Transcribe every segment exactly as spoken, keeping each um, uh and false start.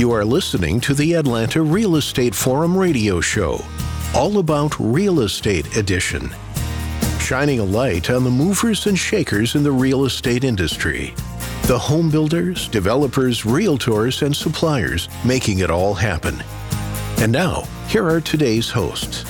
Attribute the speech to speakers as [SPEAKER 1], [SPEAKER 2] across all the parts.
[SPEAKER 1] You are listening to the Atlanta Real Estate Forum radio show, all about real estate edition, shining a light on the movers and shakers in the real estate industry, the home builders, developers, realtors, and suppliers making it all happen. And now, here are today's hosts.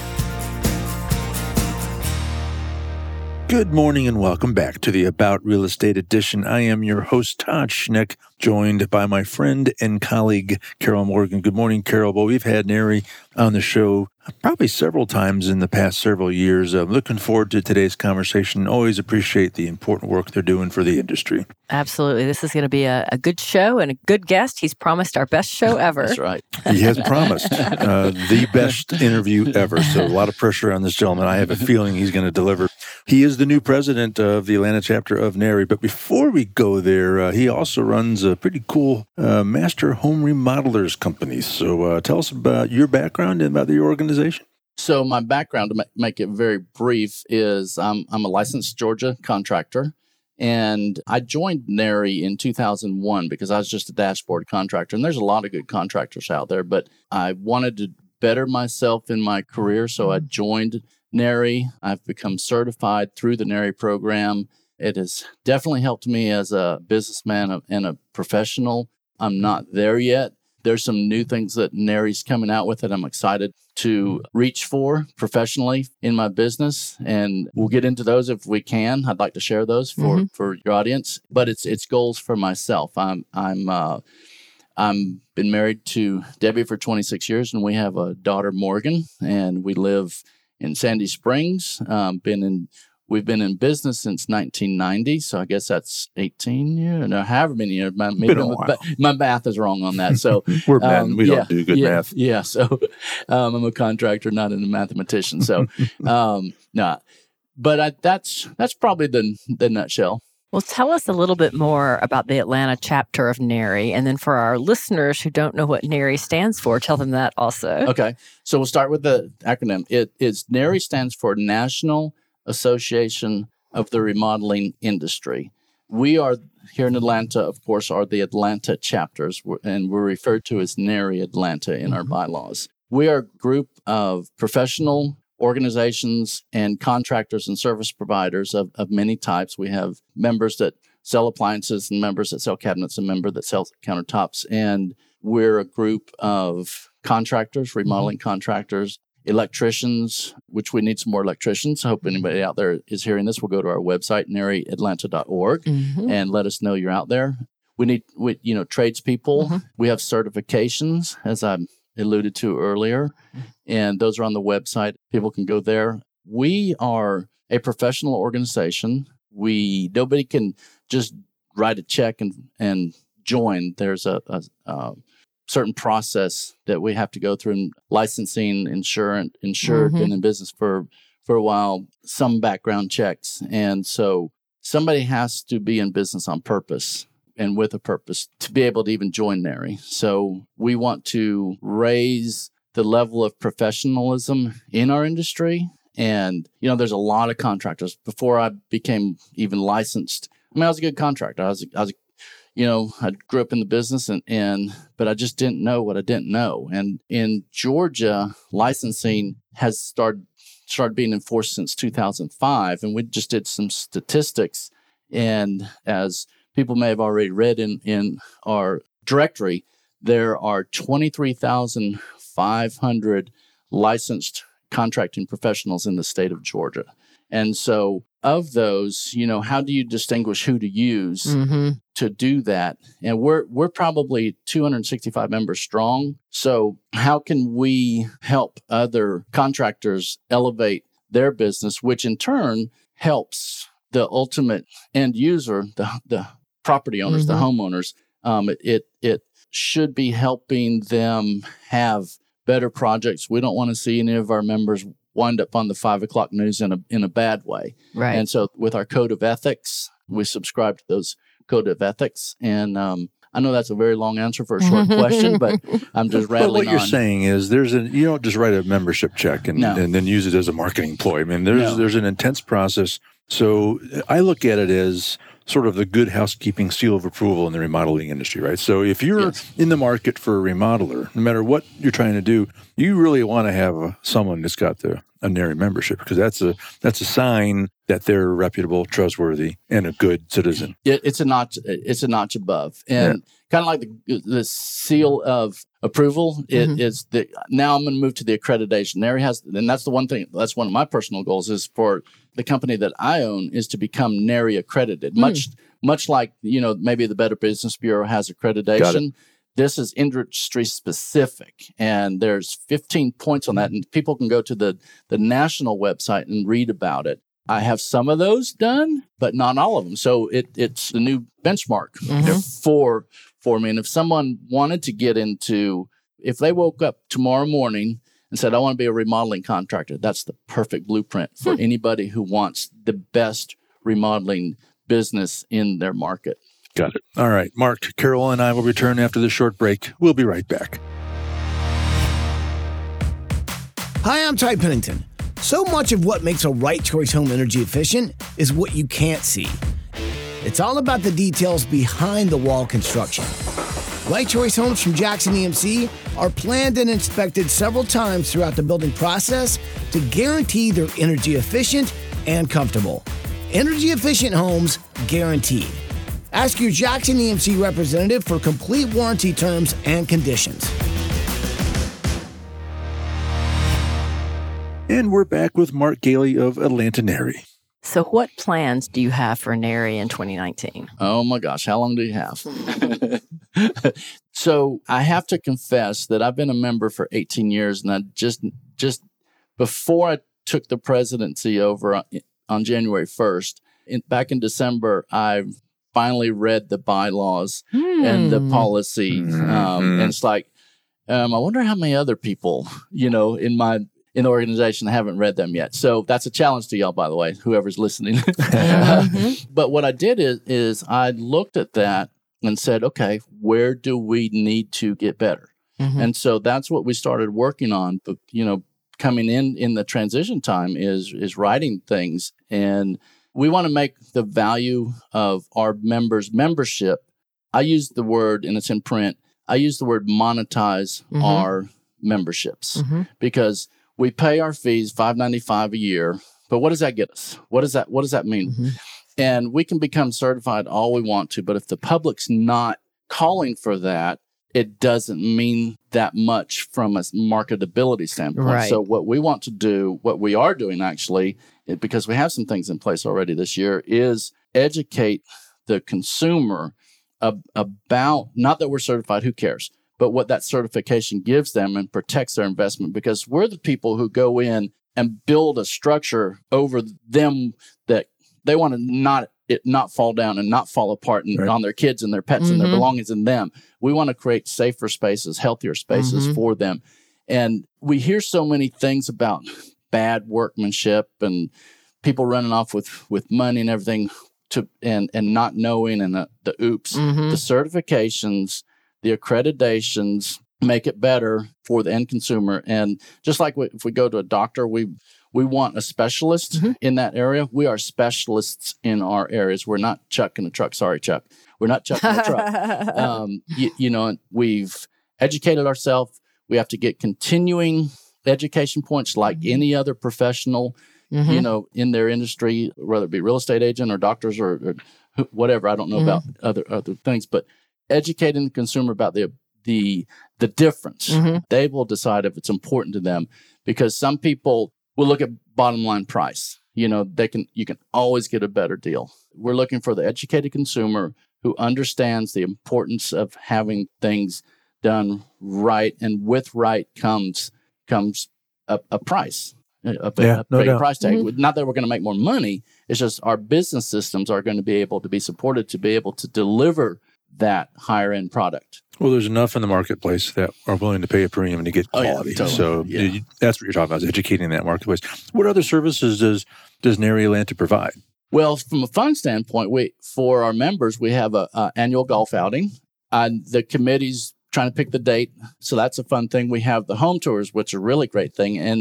[SPEAKER 2] Good morning and welcome back to the About Real Estate edition. I am your host, Todd Schneck, joined by my friend and colleague, Carol Morgan. Good morning, Carol. Well, we've had Neri on the show probably several times in the past several years. I'm looking forward to today's conversation. Always appreciate the important work they're doing for the industry.
[SPEAKER 3] Absolutely. This is going to be a, a good show and a good guest. He's promised our best show ever.
[SPEAKER 4] That's right.
[SPEAKER 2] He has promised uh, the best interview ever. So a lot of pressure on this gentleman. I have a feeling he's going to deliver. He is the new president of the Atlanta chapter of Neri. But before we go there, uh, he also runs a pretty cool uh, master home remodelers company. So uh, tell us about your background and about the organization.
[SPEAKER 4] So my background, to make it very brief, is I'm, I'm a licensed Georgia contractor. And I joined Neri in two thousand one because I was just a dashboard contractor. And there's a lot of good contractors out there, but I wanted to better myself in my career. So I joined Neri. I've become certified through the Neri program. It has definitely helped me as a businessman and a professional. I'm not there yet. There's some new things that Neri's coming out with that I'm excited to reach for professionally in my business. And we'll get into those if we can. I'd like to share those for, mm-hmm. for your audience. But it's it's goals for myself. I'm I'm uh, I'm been married to Debbie for twenty-six years, and we have a daughter, Morgan, and we live in Sandy Springs. Um, been in We've been in business since nineteen ninety, so I guess that's eighteen years, no, however many years. My, maybe my, my math is wrong on that. So
[SPEAKER 2] we're men;
[SPEAKER 4] um,
[SPEAKER 2] we
[SPEAKER 4] yeah,
[SPEAKER 2] don't do good
[SPEAKER 4] yeah,
[SPEAKER 2] math.
[SPEAKER 4] Yeah, so um, I'm a contractor, not a mathematician. So um, no, but I, that's that's probably the the nutshell.
[SPEAKER 3] Well, tell us a little bit more about the Atlanta chapter of Neri, and then for our listeners who don't know what Neri stands for, tell them that also.
[SPEAKER 4] Okay, so we'll start with the acronym. It is Neri stands for National Association of the Remodeling Industry. We are here in Atlanta, of course, are the Atlanta chapters, and we're referred to as Neri Atlanta in mm-hmm. our bylaws. We are a group of professional organizations and contractors and service providers of, of many types. We have members that sell appliances and members that sell cabinets and members that sell countertops. And we're a group of contractors, remodeling mm-hmm. contractors, electricians, which we need some more electricians. I hope anybody out there is hearing this. We'll go to our website, neri atlanta dot org, mm-hmm. and let us know you're out there. We need, we, you know, tradespeople. Mm-hmm. We have certifications, as I alluded to earlier, and those are on the website. People can go there. We are a professional organization. We nobody can just write a check and and join. There's a, a, a certain process that we have to go through in licensing, insurance, insured, mm-hmm. been in business for, for a while, some background checks. And so somebody has to be in business on purpose and with a purpose to be able to even join Neri. So we want to raise the level of professionalism in our industry. And, you know, there's a lot of contractors. Before I became even licensed, I mean, I was a good contractor. I was, I was a You know, I grew up in the business, and, and but I just didn't know what I didn't know. And in Georgia, licensing has started started being enforced since two thousand five, and we just did some statistics. And as people may have already read in, in our directory, there are twenty-three thousand five hundred licensed contracting professionals in the state of Georgia. And so of those, you know, how do you distinguish who to use mm-hmm. to do that? And we're we're probably two hundred sixty-five members strong. So how can we help other contractors elevate their business, which in turn helps the ultimate end user, the the property owners, mm-hmm. the homeowners? Um, it, it it should be helping them have better projects. We don't want to see any of our members wind up on the five o'clock news in a in a bad way.
[SPEAKER 3] Right.
[SPEAKER 4] And so with our code of ethics, we subscribe to those code of ethics. And um, I know that's a very long answer for a short question, but I'm just rattling on.
[SPEAKER 2] But what you're
[SPEAKER 4] on.
[SPEAKER 2] saying is there's a you don't just write a membership check and,
[SPEAKER 4] no.
[SPEAKER 2] and then use it as a marketing ploy. I mean, there's
[SPEAKER 4] no.
[SPEAKER 2] there's an intense process. So I look at it as sort of the good housekeeping seal of approval in the remodeling industry, right? So if you're yes. in the market for a remodeler, no matter what you're trying to do, you really want to have a, someone that's got the a NARI membership, because that's a that's a sign that they're reputable, trustworthy, and a good citizen.
[SPEAKER 4] It, it's a notch. It's a notch above, and yeah. kind of like the the seal of approval. It mm-hmm. is the now I'm going to move to the accreditation. NARI has, and that's the one thing. That's one of my personal goals is for the company that I own is to become NARI accredited. Mm. Much much like you know maybe the Better Business Bureau has accreditation. This is industry specific, and there's fifteen points on that, and people can go to the, the national website and read about it. I have some of those done, but not all of them. So it, it's the new benchmark mm-hmm. for, for me. And if someone wanted to get into, if they woke up tomorrow morning and said, I want to be a remodeling contractor, that's the perfect blueprint for hmm. anybody who wants the best remodeling business in their market.
[SPEAKER 2] Got it. All right. Mark, Carol, and I will return after this short break. We'll be right back.
[SPEAKER 5] Hi, I'm Ty Pennington. So much of what makes a Right Choice home energy efficient is what you can't see. It's all about the details behind the wall construction. Right Choice homes from Jackson E M C are planned and inspected several times throughout the building process to guarantee they're energy efficient and comfortable. Energy efficient homes guaranteed. Ask your Jackson E M C representative for complete warranty terms and conditions.
[SPEAKER 2] And we're back with Mark Galey of Atlanta NARI.
[SPEAKER 3] So what plans do you have for NARI in twenty nineteen?
[SPEAKER 4] Oh my gosh, how long do you have? So I have to confess that I've been a member for eighteen years, and I just just before I took the presidency over on, on January first, in, back in December, I finally read the bylaws mm. and the policy. Mm-hmm. Um, and it's like, um, I wonder how many other people, you know, in my in the organization haven't read them yet. So that's a challenge to y'all, by the way, whoever's listening. mm-hmm. But what I did is, is I looked at that and said, okay, where do we need to get better? Mm-hmm. And so that's what we started working on. But, you know, coming in in the transition time is is writing things, and we want to make the value of our members' membership. I use the word, and it's in print, I use the word monetize mm-hmm. our memberships mm-hmm. because we pay our fees, five dollars and ninety-five cents a year. But what does that get us? What does that What does that mean? Mm-hmm. And we can become certified all we want to, but if the public's not calling for that, it doesn't mean that much from a marketability standpoint. Right. So what we want to do, what we are doing actually, it, because we have some things in place already this year, is educate the consumer ab- about, not that we're certified, who cares, but what that certification gives them and protects their investment, because we're the people who go in and build a structure over them that they want to not it not fall down and not fall apart and, right. on their kids and their pets mm-hmm. and their belongings in them. We want to create safer spaces, healthier spaces mm-hmm. for them. And we hear so many things about bad workmanship and people running off with, with money and everything to and, and not knowing and the, the oops. Mm-hmm. The certifications, the accreditations make it better for the end consumer. And just like we, if we go to a doctor, we we want a specialist mm-hmm. in that area. We are specialists in our areas. We're not Chuck in a truck. Sorry, Chuck. We're not Chuck in a truck. Um, you, you know, we've educated ourselves. We have to get continuing education points like mm-hmm. any other professional, mm-hmm. you know, in their industry, whether it be real estate agent or doctors or, or whatever. I don't know mm-hmm. about other other things, but educating the consumer about the the the difference. Mm-hmm. They will decide if it's important to them, because some people will look at bottom line price. You know, they can you can always get a better deal. We're looking for the educated consumer who understands the importance of having things done right, and with right comes comes a, a price, a,
[SPEAKER 2] yeah,
[SPEAKER 4] a
[SPEAKER 2] no
[SPEAKER 4] big
[SPEAKER 2] doubt.
[SPEAKER 4] price tag.
[SPEAKER 3] Mm-hmm.
[SPEAKER 4] Not that we're going to make more money. It's just our business systems are going to be able to be supported to be able to deliver that higher end product.
[SPEAKER 2] Well, there's enough in the marketplace that are willing to pay a premium to get quality. Oh, yeah, totally. So yeah. you, that's what you're talking about, is educating that marketplace. What other services does does NARI Atlanta provide?
[SPEAKER 4] Well, from a fund standpoint, we for our members, we have a, a annual golf outing. Uh, the committee's trying to pick the date, so that's a fun thing. We have the home tours, which are a really great thing. And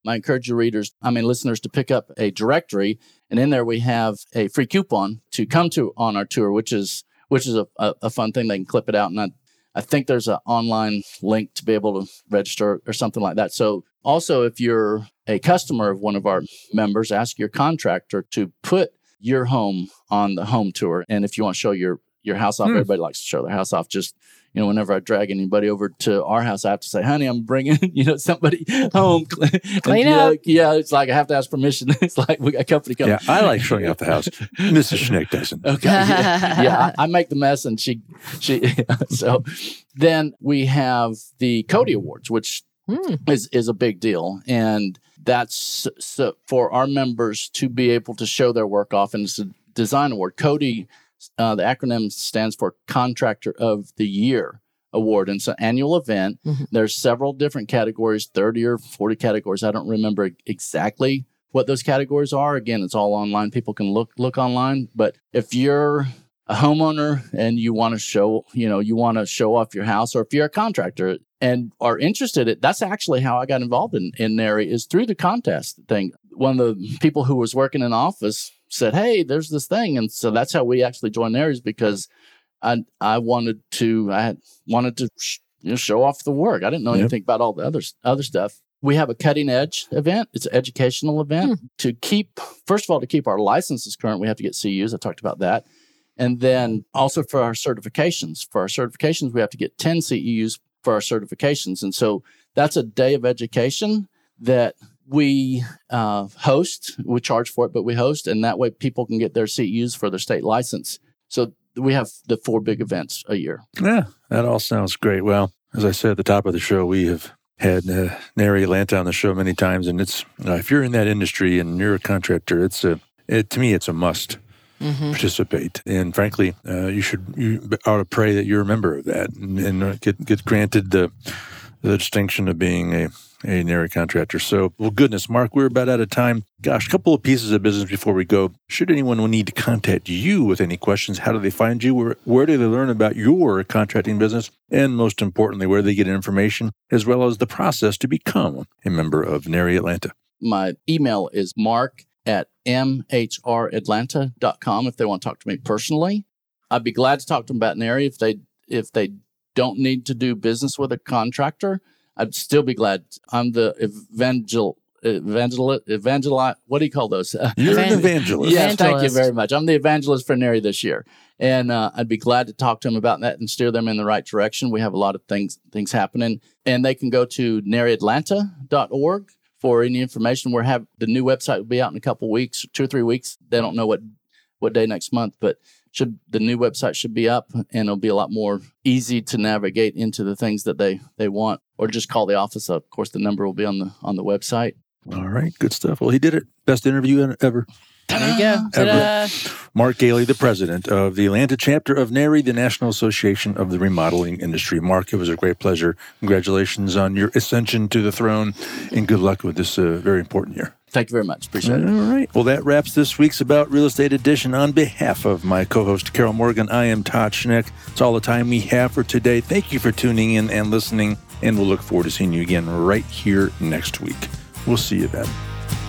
[SPEAKER 4] I encourage your readers, I mean, listeners, to pick up a directory. And in there, we have a free coupon to come to on our tour, which is which is a, a, a fun thing. They can clip it out. And I, I think there's an online link to be able to register or something like that. So also, if you're a customer of one of our members, ask your contractor to put your home on the home tour. And if you want to show your, your house off, mm. everybody likes to show their house off. Just, you know, whenever I drag anybody over to our house, I have to say, honey, I'm bringing, you know, somebody home.
[SPEAKER 3] Clean
[SPEAKER 4] and,
[SPEAKER 3] up.
[SPEAKER 4] Uh, yeah, it's like I have to ask permission. It's like we got company coming.
[SPEAKER 2] Yeah, I like showing off the house. Missus Schnick doesn't.
[SPEAKER 4] Okay. Yeah, yeah I, I make the mess and she, she, so then we have the Cody Awards, which mm. is, is a big deal. And that's so for our members to be able to show their work off. And it's a design award. Cody, uh, the acronym stands for Contractor of the Year Award. And it's an annual event. Mm-hmm. There's several different categories, thirty or forty categories. I don't remember exactly what those categories are. Again, it's all online. People can look look online. But if you're a homeowner and you want to show, you know, you want to show off your house, or if you're a contractor and are interested in, that's actually how I got involved in, in NARI, is through the contest thing. One of the people who was working in office said, hey, there's this thing. And so that's how we actually joined NARI, because I I wanted to, I had wanted to sh- you know, show off the work. I didn't know yep. anything about all the other, other stuff. We have a cutting edge event. It's an educational event hmm. to keep, first of all, to keep our licenses current. We have to get C Us. I talked about that. And then also for our certifications. For our certifications, we have to get ten C E Us for our certifications. And so that's a day of education that we uh, host. We charge for it, but we host. And that way people can get their C E Us for their state license. So we have the four big events a year.
[SPEAKER 2] Yeah, that all sounds great. Well, as I said at the top of the show, we have had uh, NARI Atlanta on the show many times. And it's uh, if you're in that industry and you're a contractor, it's a it, to me, it's a must. Mm-hmm. Participate, and frankly, uh, you should you ought to pray that you're a member of that, and, and get get granted the the distinction of being a a NARI contractor. So, well, goodness, Mark, we're about out of time. Gosh, a couple of pieces of business before we go. Should anyone need to contact you with any questions, how do they find you? Where where do they learn about your contracting business, and most importantly, where do they get information, as well as the process to become a member of NARI Atlanta?
[SPEAKER 4] My email is mark at m h r atlanta dot com if they want to talk to me personally. I'd be glad to talk to them about NARI. If they if they don't need to do business with a contractor, I'd still be glad. I'm the evangel evangel evangel. What do you call those?
[SPEAKER 2] You're an evangelist.
[SPEAKER 4] Yes,
[SPEAKER 3] evangelist.
[SPEAKER 4] Thank you very much. I'm the evangelist for NARI this year, and uh, I'd be glad to talk to them about that and steer them in the right direction. We have a lot of things things happening, and they can go to nari atlanta dot org. For any information. We're have the new website will be out in a couple weeks, two or three weeks. They don't know what, what day next month, but should the new website should be up, and it'll be a lot more easy to navigate into the things that they, they want, or just call the office up. Of course, the number will be on the on the website.
[SPEAKER 2] All right, good stuff. Well, he did it. Best interview ever.
[SPEAKER 3] There you go. Ta-da.
[SPEAKER 2] Mark Gailey, the president of the Atlanta chapter of NARI, the National Association of the Remodeling Industry. Mark, it was a great pleasure. Congratulations on your ascension to the throne, and good luck with this uh, very important year.
[SPEAKER 4] Thank you very much. Appreciate it.
[SPEAKER 2] All right. Well, that wraps this week's About Real Estate edition. On behalf of my co-host, Carol Morgan, I am Todd Schnick. It's all the time we have for today. Thank you for tuning in and listening, and we'll look forward to seeing you again right here next week. We'll see you then.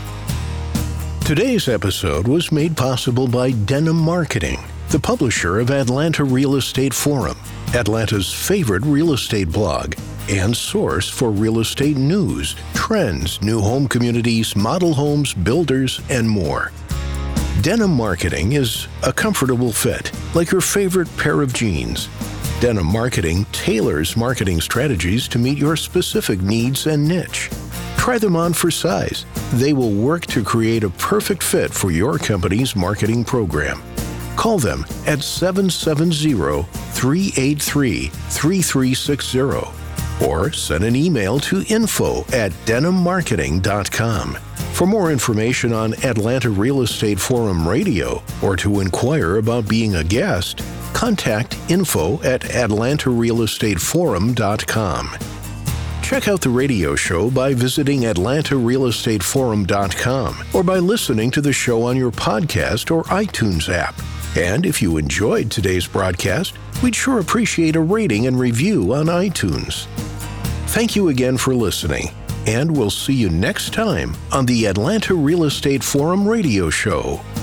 [SPEAKER 1] Today's episode was made possible by Denim Marketing, the publisher of Atlanta Real Estate Forum, Atlanta's favorite real estate blog, and source for real estate news, trends, new home communities, model homes, builders, and more. Denim Marketing is a comfortable fit, like your favorite pair of jeans. Denim Marketing tailors marketing strategies to meet your specific needs and niche. Try them on for size. They will work to create a perfect fit for your company's marketing program. Call them at seven seven zero, three eight three, three three six zero or send an email to info at denim marketing dot com. For more information on Atlanta Real Estate Forum Radio or to inquire about being a guest, contact info at atlanta real estate forum dot com. Check out the radio show by visiting atlanta real estate forum dot com or by listening to the show on your podcast or iTunes app. And if you enjoyed today's broadcast, we'd sure appreciate a rating and review on iTunes. Thank you again for listening, And we'll see you next time on the Atlanta Real Estate Forum radio show.